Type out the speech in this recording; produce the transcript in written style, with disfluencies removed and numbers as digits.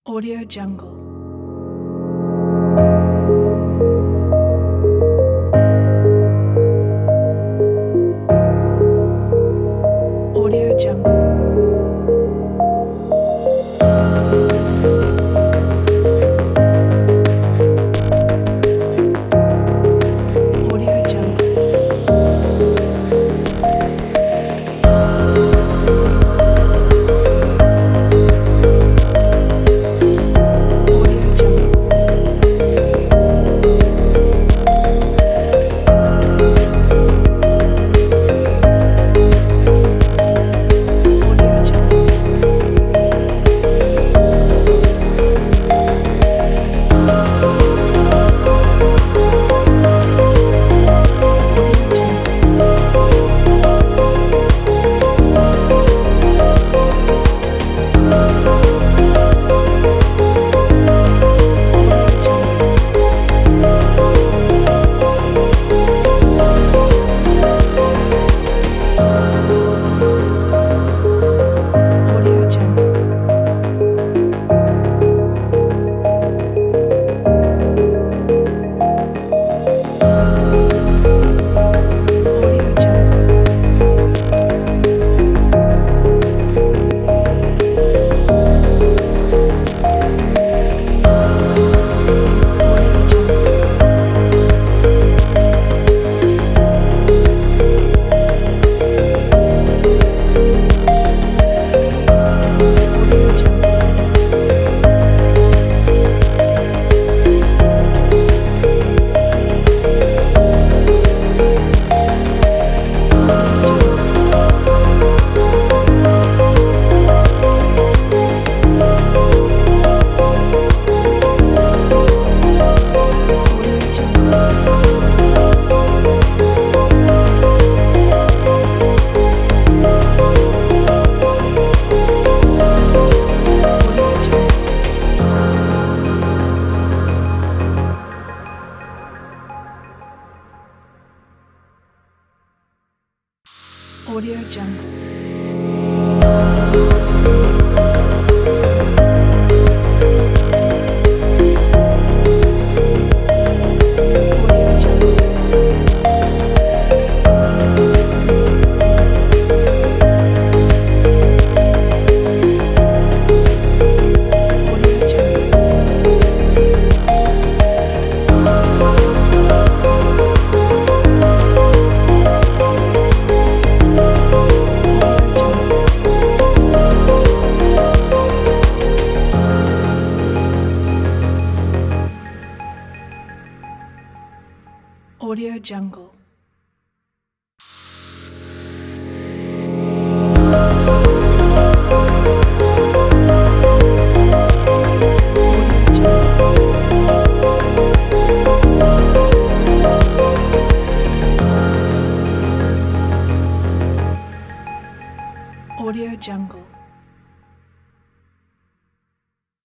Audio Jungle. Audio Jungle. Audio Jungle. Audio Jungle. Audio Jungle. Audio Jungle. Audio Jungle. Audio Jungle. Audio Jungle. Audio Jungle. Audio Jungle. Audio Jungle. Audio Jungle. Audio Jungle. Audio Jungle. Audio Jungle. Audio Jungle. Audio Jungle. Audio Jungle.